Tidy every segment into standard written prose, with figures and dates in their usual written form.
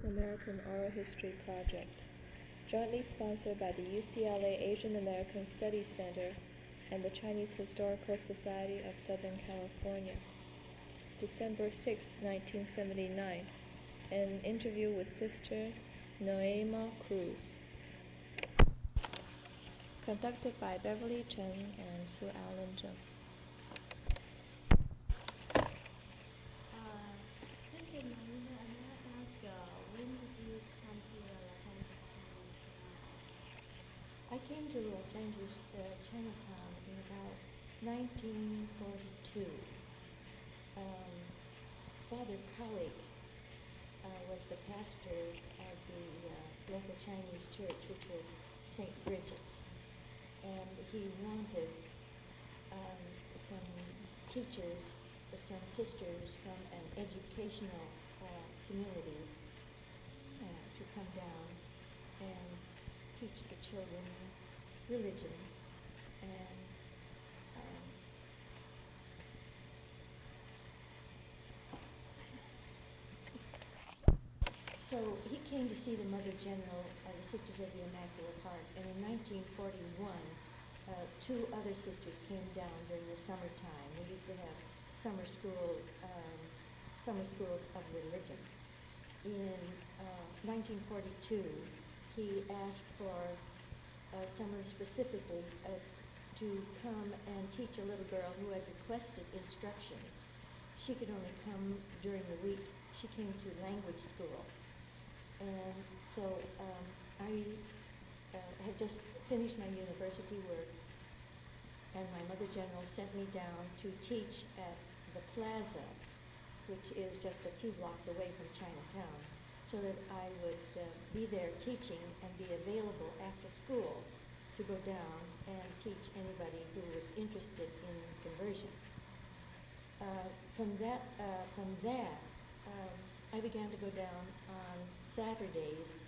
American Oral History Project, jointly sponsored by the UCLA Asian American Studies Center and the Chinese Historical Society of Southern California. December 6, 1979, an interview with Sister Noema Cruz. Conducted by Beverly Chen and Sue Allen Jung. Sister Noema, may I ask, when did you come to Los Angeles, Chinatown? I came to Los Angeles, Chinatown in about 1942. Father Colleague was the pastor of the local Chinese church, which was St. Bridget's. And he wanted some teachers, some sisters from an educational community to come down and teach the children religion. And so he came to see the Mother General of the Sisters of the Immaculate Heart, and in 1941, two other sisters came down during the summertime. We used to have summer schools of religion. In 1942, he asked for someone specifically to come and teach a little girl who had requested instructions. She could only come during the week. She came to language school. And so I had just finished my university work, and my Mother General sent me down to teach at the Plaza, which is just a few blocks away from Chinatown, so that I would be there teaching and be available after school to go down and teach anybody who was interested in conversion. From that, I began to go down on Saturdays,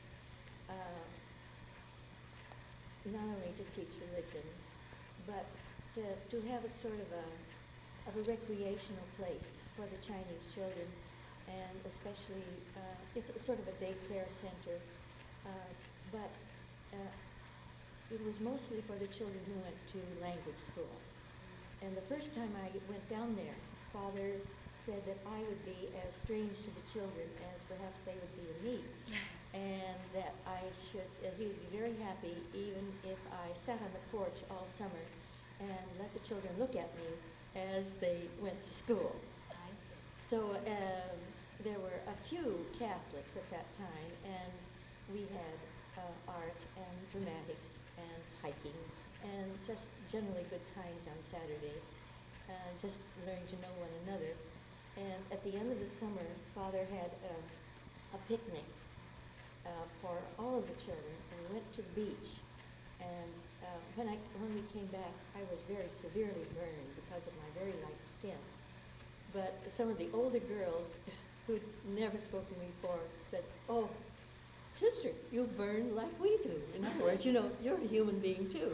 not only to teach religion, but to have a sort of a recreational place for the Chinese children, and especially it's sort of a daycare center, but it was mostly for the children who went to language school. And the first time I went down there, Father said that I would be as strange to the children as perhaps they would be to me, and that he would be very happy even if I sat on the porch all summer and let the children look at me as they went to school. So there were a few Catholics at that time, and we had art and dramatics and hiking and just generally good times on Saturday, just learning to know one another. And at the end of the summer, Father had a picnic for all of the children, and we went to the beach. And when we came back, I was very severely burned because of my very light skin. But some of the older girls who'd never spoken before said, "Oh, sister, you burn like we do." In other words, you're a human being too.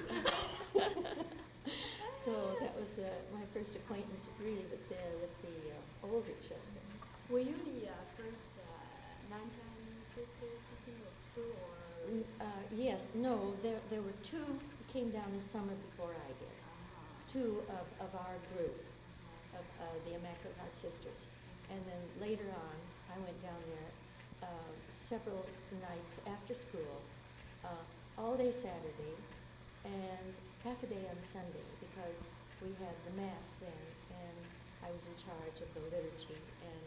So that was my first acquaintance really with the older children. Were you the first non-Chinese sister teaching at school, or? Yes, no, there were two who came down this summer before I did. Two of our group, of the Immaculate Heart Sisters. And then later on, I went down there several nights after school, all day Saturday, and half a day on Sunday, because we had the Mass then, and I was in charge of the liturgy, and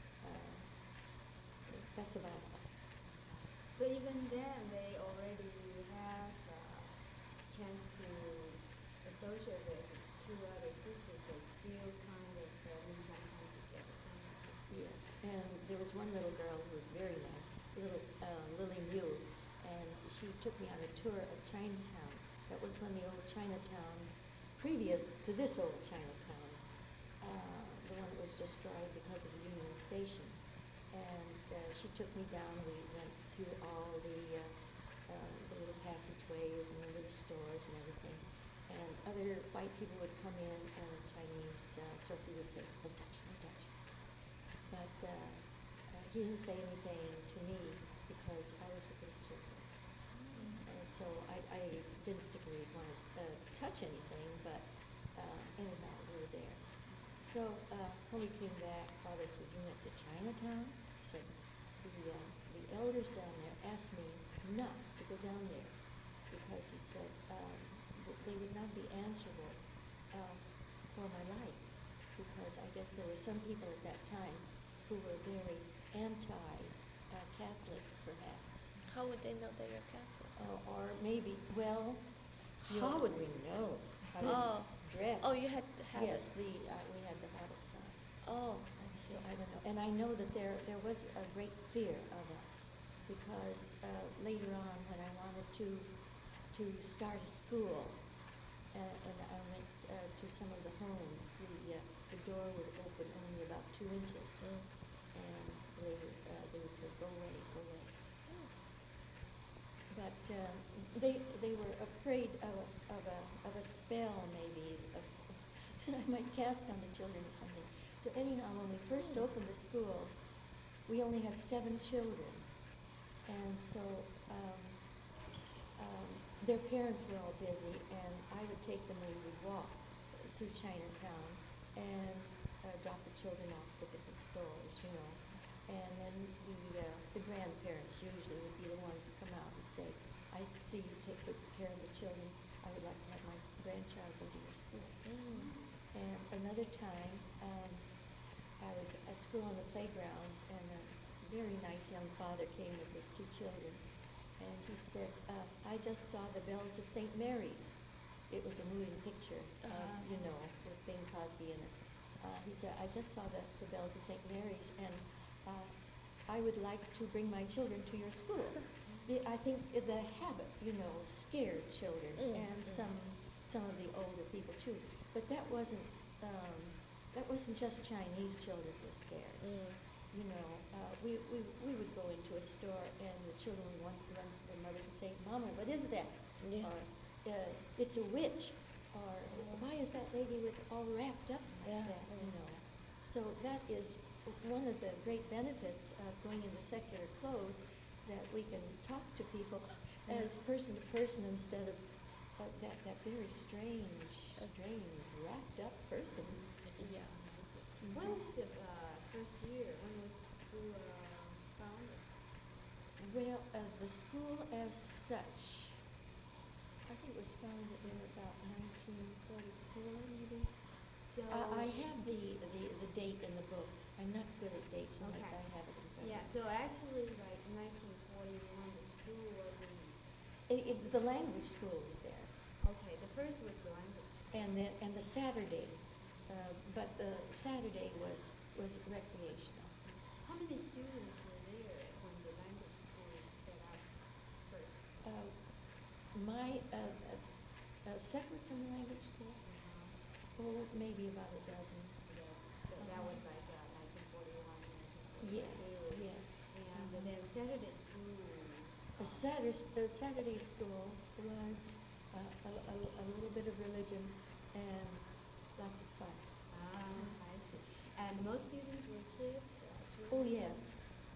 that's about all. So even then, they already have a chance to associate with two other sisters that still kind of need some time together. Yes, and there was one little girl who was very nice, little Lily Liu, and she took me on a tour of Chinatown. That was when the old Chinatown, previous to this old Chinatown, the one that was destroyed because of Union Station. And she took me down. We went through all the little passageways and the little stores and everything. And other white people would come in, and the Chinese Sophie would say, "No touch, no touch." But he didn't say anything to me because I was with the children. And so I didn't particularly want to touch anything, but anyhow, we were there. So when we came back, Father said, "You went to Chinatown?" I said, the elders down there asked me not to go down there because he said they would not be answerable for my life because I guess there were some people at that time who were very anti-Catholic, perhaps. How would they know that you're Catholic? Or maybe, well, You- how would we know? I was dressed. Oh, you had the Yes, habits. we had the habits on. Oh, I So see. I don't know. And I know that there was a great fear of us because later on when I wanted to start a school and I went to some of the homes, the door would open only about 2 inches. And later they would say, "Go away, go away." But they were afraid of a spell maybe that I might cast on the children or something. So anyhow, when we first opened the school, we only had 7 children, and so their parents were all busy, and I would take them. We would walk through Chinatown and drop the children off at different stores, you know. And then the grandparents usually would be the ones to come out and say, "I see you take good care of the children. I would like to have my grandchild go to your school." And another time, I was at school on the playgrounds, and a very nice young father came with his 2 children, and he said, "I just saw the bells of St. Mary's." It was a moving picture, you know, with Bing Crosby in it. He said, "I just saw the bells of St. Mary's, and I would like to bring my children to your school." I think the habit, you know, scared children, and some of the older people too. But that wasn't just Chinese children who were scared. You know, we would go into a store and the children would run to their mothers and say, "Mama, what is that?" Yeah. Or "It's a witch," or "Why is that lady with all wrapped up like Yeah, that?" You yeah. know. So that is one of the great benefits of going into secular clothes, that we can talk to people as person to person instead of that very strange, wrapped up person. Yeah. When was the first year? When was the school founded? Well, the school as such, I think it was founded in about 1944, maybe. So I have the date in the book. I'm not good at dates unless Okay. I have it in front yeah. of me. So actually, like 1941, the school was in. The language school was there, Okay, the first was the language school. and the Saturday, but the Saturday was recreational. How many students were there when the language school set up first? My separate from the language school, maybe about a dozen. Yes. So that was like 1941, Yes, 1942. yes. And Mhm. then Saturday school. The Saturday school was a little bit of religion and lots of fun. I see. And most students were kids, Oh children? yes.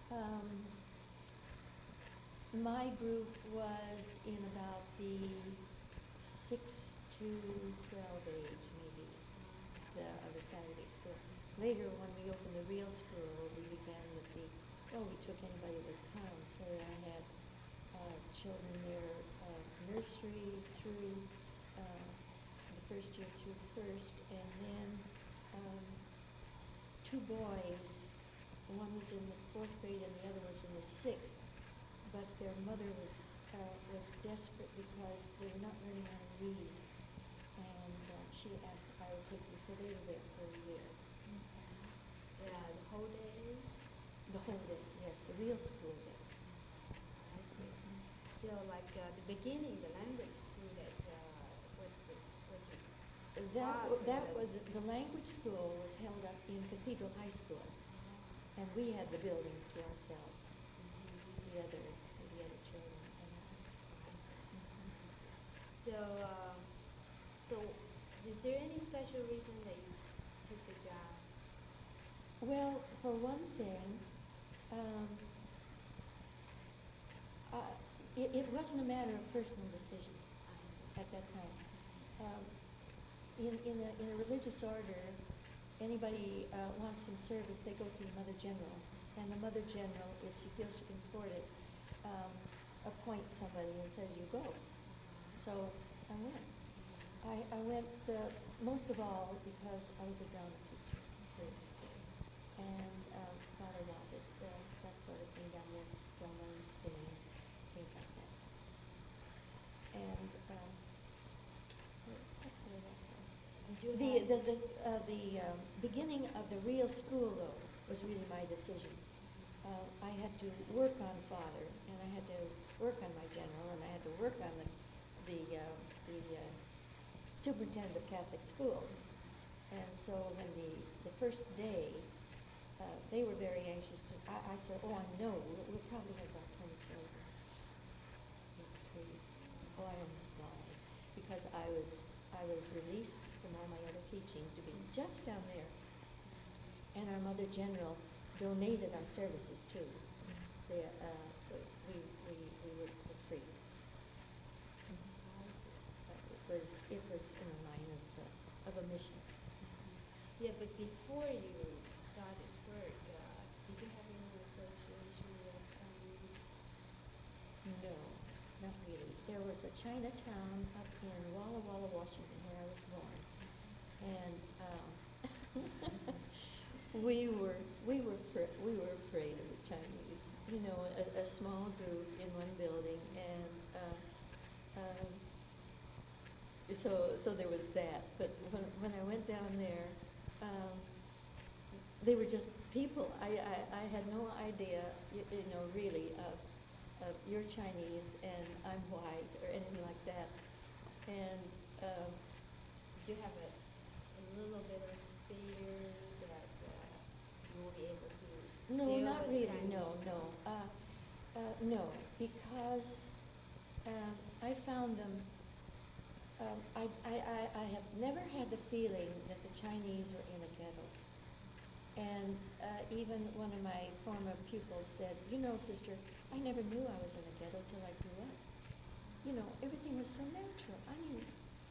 My group was in about the 6 to 12 age, maybe, of the Saturday school. Later, when we opened the real school, we began with we took anybody that would come. So I had children there, nursery through the first year through first, and then 2 boys. One was in the 4th grade and the other was in the 6th. But their mother was desperate because they were not learning how to read, and she asked if I would take them. So they were there for a year. The whole day? The whole day, yes, the real school day. I see. So like the beginning, the language school that what you That was the language school was held up in Cathedral High School, and we had the building to ourselves. The other children. So so is there any special reason that you took the job? Well, for one thing, Um, it wasn't a matter of personal decision I see. at that time. Um, in a religious order, anybody wants some service, they go to the Mother General. And the Mother General, if she feels she can afford it, appoints somebody and says, you go. So I went. I went most of all because I was a drama teacher too. And Father wanted that sort of thing down there, drama and singing, things like that. And so that's the way that was. Did you The beginning of the real school, though, was really my decision. I had to work on Father, and I had to work on my general, and I had to work on the superintendent of Catholic schools. And so when the first day, they were very anxious to, I said, oh, I know, we'll probably have about 20 children. Oh, I almost died, because I was released from all my other teaching to be just down there. And our Mother General donated our services too. We worked for free. It was in the line of a mission. Yeah, but before you start this work, did you have any association with Chinese? No, not really. There was a Chinatown up in Walla Walla, Washington, where I was born, and we were afraid of the Chinese. You know, a small group in one building, and so there was that. But when I went down there, they were just people. I had no idea, you know, really of you're Chinese and I'm white or anything like that. And Did you have a little bit of fear that you will be able to no, deal not with really. Chinese? No, because I found them. I have never had the feeling that the Chinese were in a ghetto. And even one of my former pupils said, you know, sister, I never knew I was in a ghetto till I grew up. You know, everything was so natural. I mean,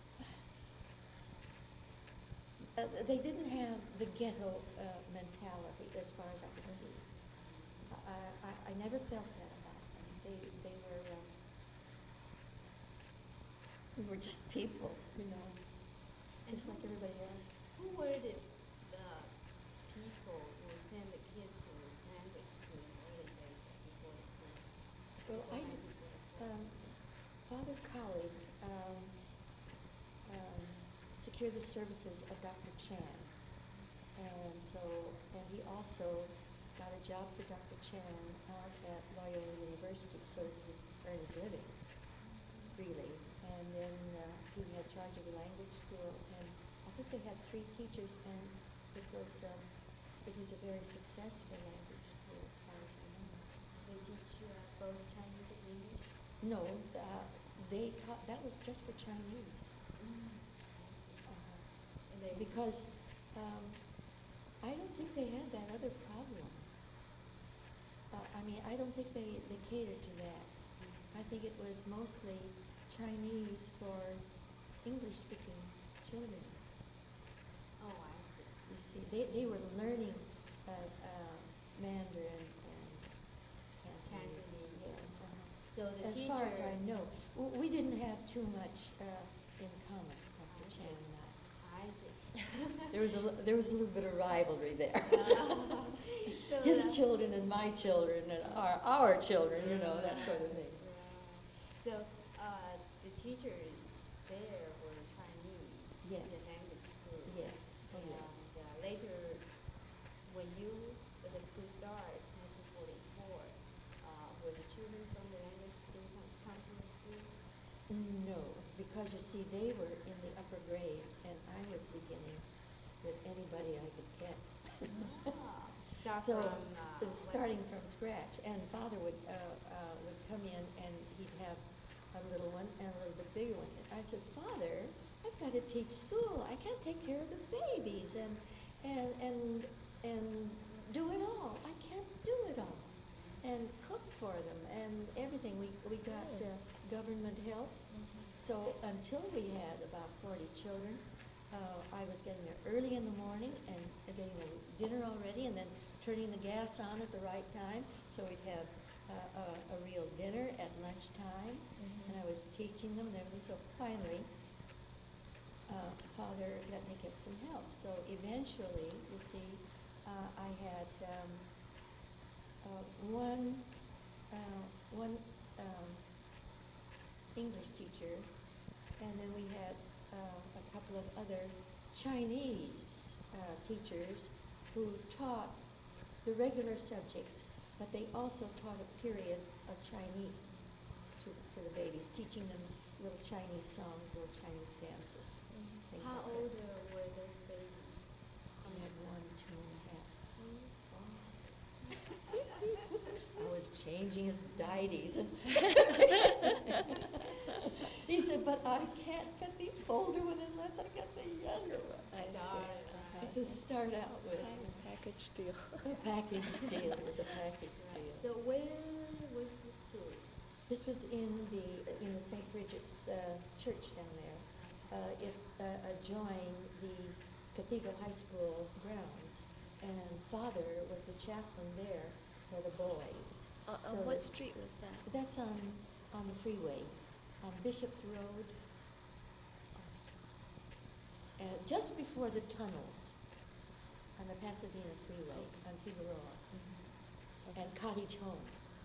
they didn't have the ghetto mentality as far as I could see. I never felt that about them. We were just people, you know, And just like everybody else. Who were the people who sent the kids to language school in the early days before the school? Well, before I did, 1944? Father Colleague secured the services of Dr. Chan. And he also got a job for Dr. Chan out at Loyola University so that he could earn his living freely. And then he had charge of the language school, and I think they had 3 teachers, and it was a very successful language school as far as I know. They teach you both Chinese and English? No, they taught, that was just for Chinese. And they Because I don't think they had that other problem. I mean, I don't think they catered to that. I think it was mostly Chinese for English-speaking children. Oh, I see. You see, they were learning Mandarin and Cantonese. Cantonese. Yes. So the As teacher. far as I know, we didn't have too much in common, Dr. Chan and I. I see. There was a little bit of rivalry there. So His children and my children and our children, you know, that sort of thing. Right. So the teachers there were Chinese in the Yes. language school. Yes. Oh, And yes. later, when the school started, 1944, were the children from the language school come to the school? No, because you see, they were in the upper grades, and I was beginning with anybody I could get. Start So, from starting from scratch, and Father would come in, and he'd have a little one and a little bit bigger one. And I said, Father, I've got to teach school. I can't take care of the babies and do it all. I can't do it all. and cooked for them and everything. We got government help. So until we had about 40 children, I was getting there early in the morning and getting the dinner all ready and then turning the gas on at the right time so we'd have a real dinner at lunchtime. And I was teaching them and everything. So finally, Father let me get some help. So eventually, you see, I had one English teacher, and then we had a couple of other Chinese teachers who taught the regular subjects, but they also taught a period of Chinese to the babies, teaching them little Chinese songs, little Chinese dances, things How like old that. were those babies? I had 1, 2 and a half. I was changing his deities. He said, but I can't get the older one unless I get the younger one. To start out with. Package deal. A package deal. It was a package deal. So where was the school? This was in the St. Bridget's church down there. It adjoined the Cathedral High School grounds, and Father was the chaplain there for the boys. On what street was that? That's on the freeway, on Bishop's Road, just before the tunnels on the Pasadena Freeway on Figueroa, and Cottage Home.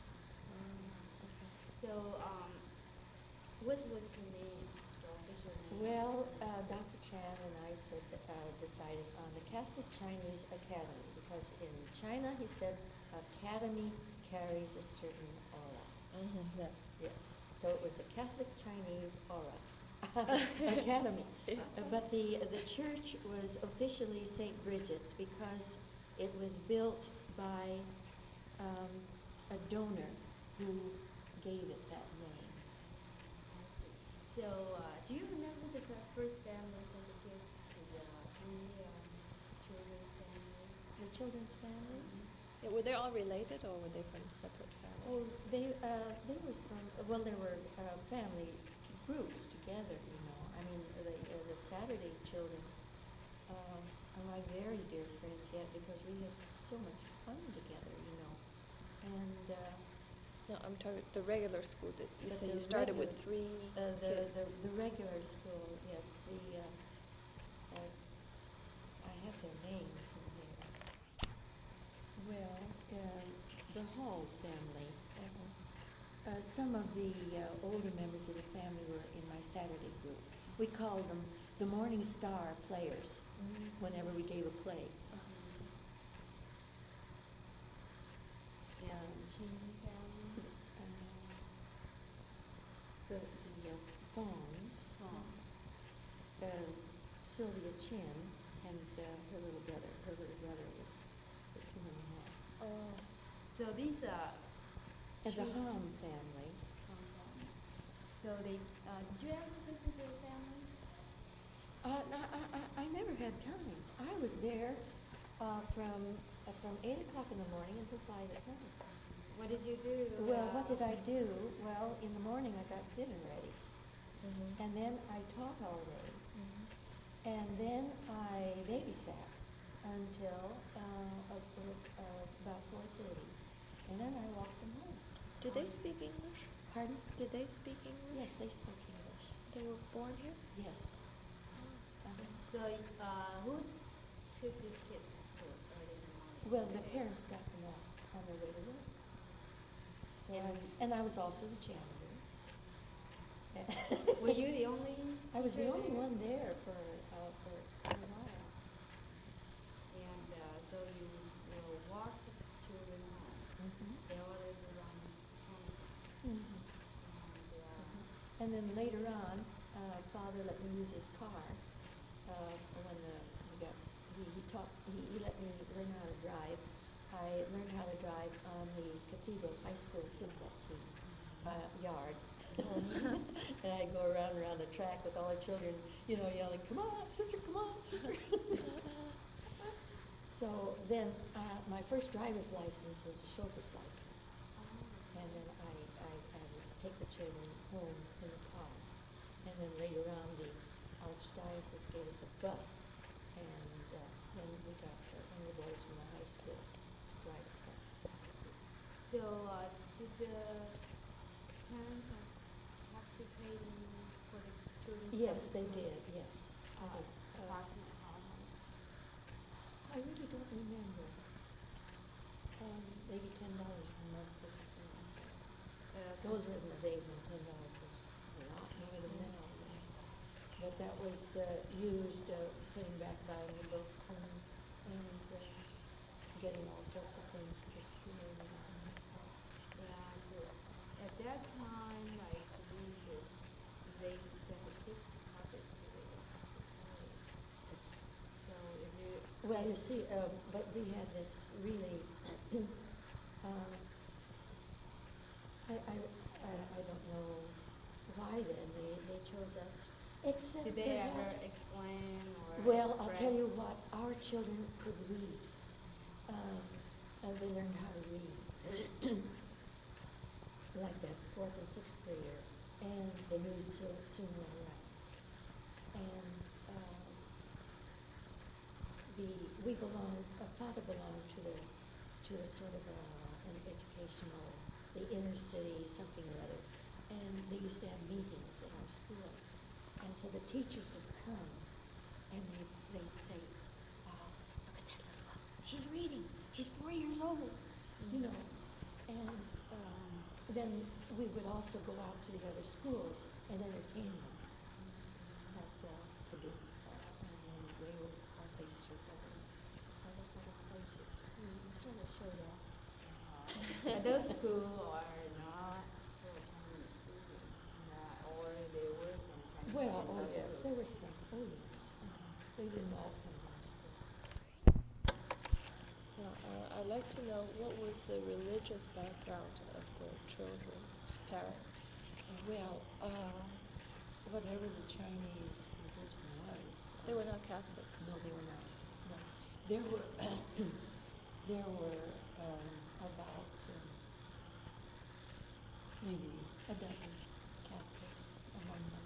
So, what was the name, the official name? Well, Dr. Chan and I decided on the Catholic Chinese Academy because in China, he said, academy carries a certain aura. Yeah. Yes. So it was the Catholic Chinese aura academy. But the church was officially St. Bridget's because it was built by a donor who gave it that name. I see. So, do you remember the first family for the kids? The children's family? The children's families? Yeah, were they all related, or were they from separate Oh, families? they were from, well, there were family groups together, you know. I mean, the Saturday children are my very dear friends yet because we had so much fun together, you know. And No, I'm talking the regular school that you But said the you started with regular- 3 kids. the regular school, yes, I have their names in here. Well, the Hall family. Some of the older members of the family were in my Saturday group. We called them the Morning Star players whenever we gave a play. And Chin family? The Fongs, Sylvia Chin, and her little brother. Her little brother was 2 and a half. Oh. So these are And the three- Hom family. So they, did you ever visit their family? No, I never had time. I was there from 8 o'clock in the morning until 5 at night. What did you do? Well, what did I do? Well, in the morning I got dinner ready, and then I taught all day, and then I babysat until about 4:30, and then I walked them home. Did they speak English? Pardon? Did they speak English? Yes, they spoke English. They were born here? Yes. So, who took these kids to school early in the morning? Well, the parents dropped them off on their way to work. So and I was also the janitor. Were you the only? I was the teacher only there? one there for a while. And so you will walk the children home. They all live around Chinatown. And then later on, Father let me use his car when he let me learn how to drive. I learned how to drive on the Cathedral High School football team yard. And I'd go around the track with all the children, you know, yelling, "Come on, sister, come on, sister." So then my first driver's license was a chauffeur's license. and then I would take the children home in the car. And then later on, the Archdiocese gave us a bus, and then we got one of the boys from the high school to drive the bus. So, did the parents have to pay for the children's Yes, study they school? did, yes. I did. Approximately how much? I really don't remember. Maybe $10 a month or something like that. Those were in the days when $10 was a lot more than now. But that was used putting back buying the books and getting all sorts of things for the school. And at that time, I believe that they sent the kids to public school, they don't have to pay. That's right. So is there? Well, you see, but we had this really, I don't know why then they chose us, except Did they ever perhaps. explain or Well, I'll tell express? you what, our children could read. And they learned how to read. Like that fourth or sixth grader, and they knew soon how to write. And father belonged to a sort of an educational, the inner city, something or other. And they used to have meetings at our school. And so the teachers would come, and they'd say, look at that little one. She's reading. She's 4 years old, you know. And then we would also go out to the other schools and entertain them at and then we would hardly serve other places. We sort of showed off. But those schools are not for Chinese students, or there were some Chinese Well, students. oh yes, there were some. Oh yes. They didn't all come to our school. Now, I'd like to know what was the religious background of the children's parents. Well, whatever the Chinese religion was. They were not Catholics. No, they were not. No, there were there were about maybe a dozen Catholics among them.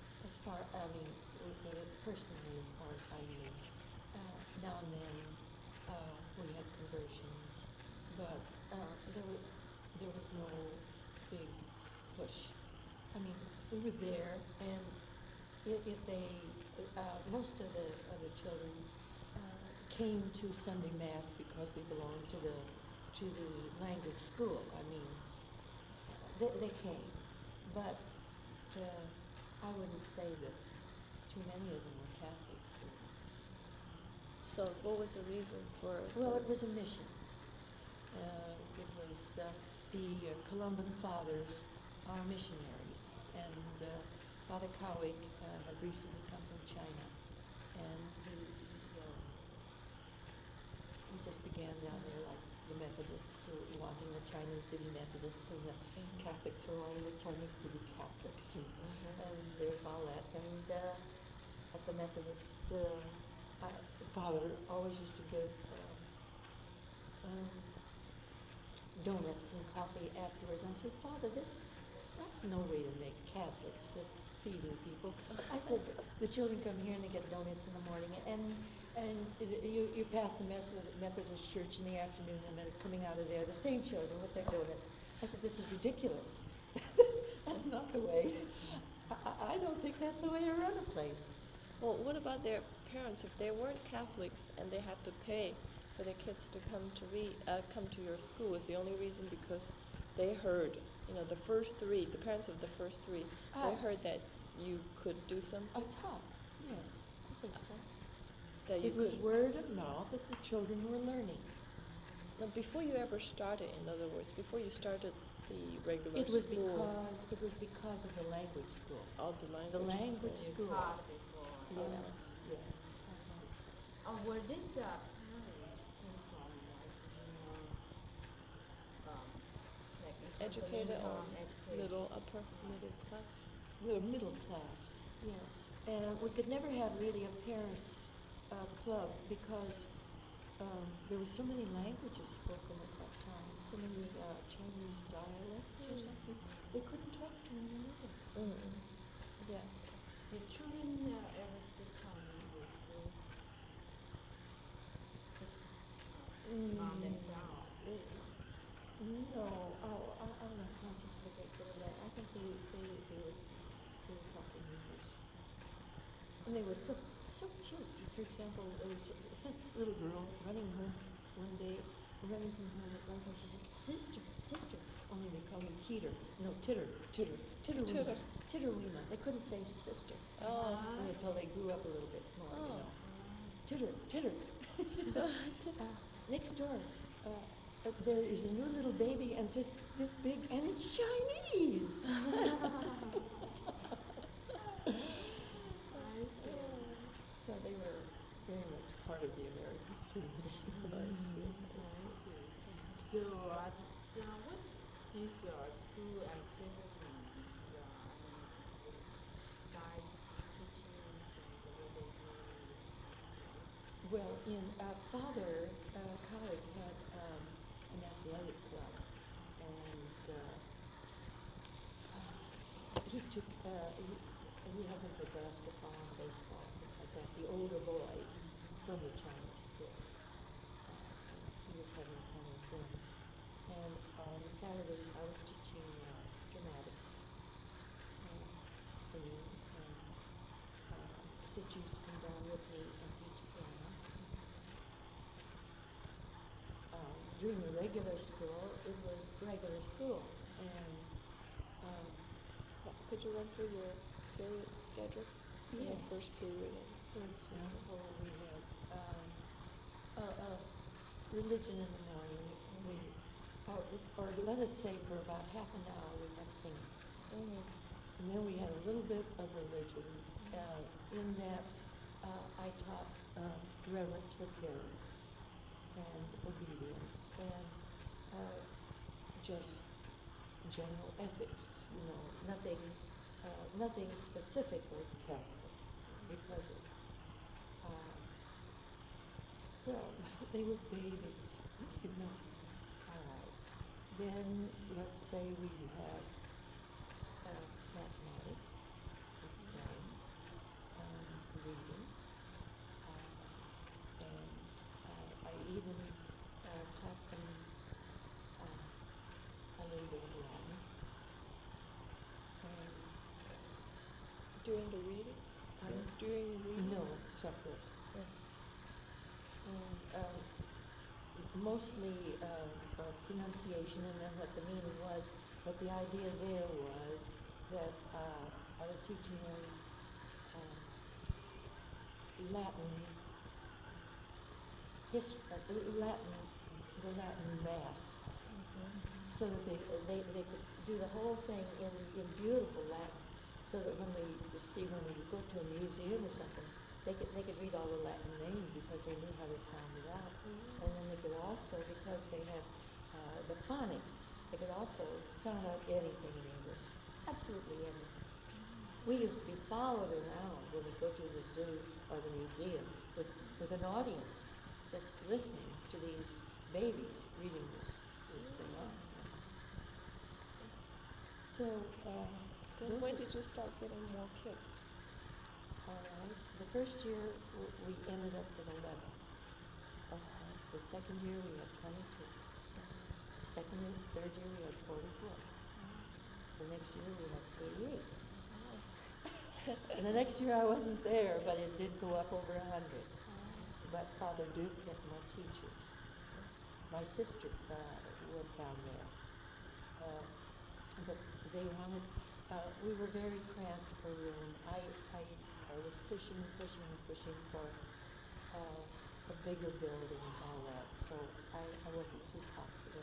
Personally, as far as I knew, now and then we had conversions, but there was no big push. I mean, we were there, and if they, most of the children came to Sunday Mass because they belonged to the language school. I mean, they came, but I wouldn't say that too many of them were Catholics. So what was the reason for Well, it was a mission. It was the Columban Fathers are missionaries, and Father Cowick had recently come from China, and he just began down there like the Methodists wanting the Chinese to be Methodists, and the Catholics were wanting the Chinese to be Catholics, and there was all that. And at the Methodist, Father always used to give donuts and coffee afterwards. And I said, Father, that's no way to make Catholics, to feeding people. I said, the children come here and they get donuts in the morning, and you pass the Methodist church in the afternoon, and they're coming out of there, the same children with their donuts. I said, this is ridiculous. That's not the way. I don't think that's the way to run a place. Well, what about their parents? If they weren't Catholics and they had to pay for their kids to come to your school, is the only reason because they heard, the first three, the parents of the first three, they heard that you could do something? I taught, yes, I think so. That you It was could. word of mouth that the children were learning. Now, before you ever started, in other words, before you started the regular It was school. because of the language school. Oh, the language The language You school. taught before. Yes, yes. Were these parents came from like Educated or educated? middle, upper, middle class? The middle class, yes. And we could never have really a parents' club because there were so many languages spoken at that time, so many Chinese dialects or something. They couldn't talk to one another. Yeah. Did children ever speak Chinese in school? Among themselves? No, I'm not conscious of a great deal of that. I think they were talking English. And they were so cute. For example, there was a little girl running home one day, running from home at lunchtime. She said, "Sister, sister." Only they called me Teeter. No, Titterweema. Titterweema. They couldn't say sister until they grew up a little bit more, you know. Titter. She said, next door, there is a new little baby, and it's this big, and it's Chinese. So they were very much part of the American students. So, what is school activities, besides teaching and what they do in high school? Well, in Father Khalid had an athletic club, and he took he had them for basketball and baseball, things like that. The older boys from the Chinese school. He was having fun with them. And on Saturdays, I was teaching dramatics, and singing, and sister used to come down with me and teach piano. During the regular school, it was regular school, and Could you run through your period schedule? yes. First period. For example, we had religion in the morning. Or let us say for about half an hour we have singing. And then we had a little bit of religion. In that, I taught reverence for parents and obedience and just general ethics. You know, nothing specifically Catholic, because well, they were babies, you know. All right. Then let's say we had mathematics, spelling, reading, and I even taught them a little bit of Latin. During the reading? Pardon? During reading? No, separate. And mostly pronunciation, and then what the meaning was. But the idea there was that I was teaching them Latin, the Latin Mass, so that they could do the whole thing in beautiful Latin, so that when we go to a museum or something, they could read all the Latin names because they knew how to sound it out. And then they could also, because they had the phonics, they could also sound out anything in English, absolutely anything. We used to be followed around when we go to the zoo or the museum with an audience, just listening to these babies reading this thing out. So, Then when did you start getting more kids? All right. The first year we ended up with 11. The second year we had 22. The third year we had 44. The next year we had 88. And the next year I wasn't there, but it did go up over 100. But Father Duke kept more teachers. My sister went down there. But they wanted, we were very cramped for room. I was pushing for a bigger building and all that, so I wasn't too popular.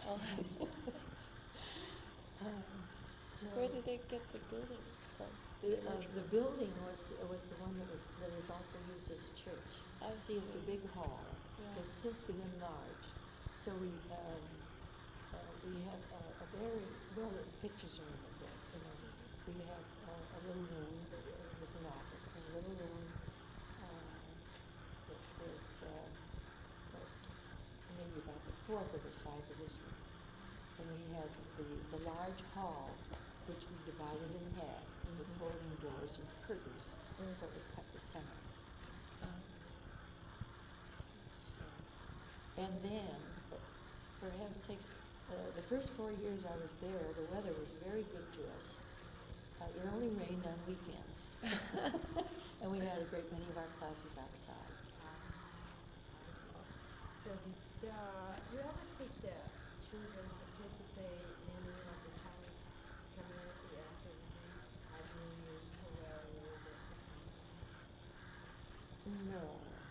Where did they get the building from? The building was the one that is also used as a church. See, it's a big hall. Yeah. It's since been enlarged. So we have a very well. The pictures are in the book. You know, we have a little room. It was an office. A little room that was maybe about the fourth of the size of this room. And we had the large hall, which we divided in half with folding doors and curtains, so it would cut the center. And then, for heaven's sakes, the first 4 years I was there, the weather was very good to us. It only rained on weekends. And we had a great many of our classes outside. So did you ever take the children participate in any of the Chinese community activities, like New Year's parade or something? No.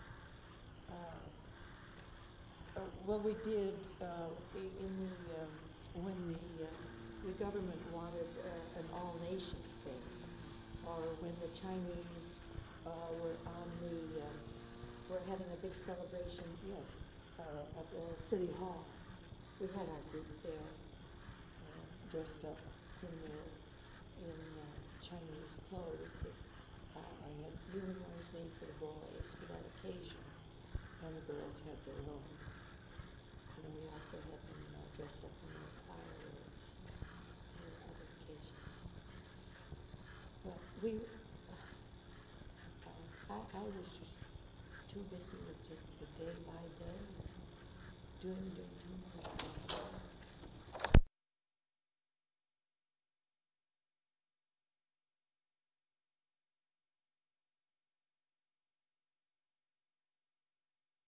Well, we did when the government wanted an all-nation thing, or when the Chinese were having a big celebration. Yes, at the City Hall. We had our group there, dressed up in Chinese clothes. I had uniforms made for the boys for that occasion, and the girls had their own. And we also had them dressed up in their fireworks and other occasions. But I was just too busy with just the day by day, doing too much.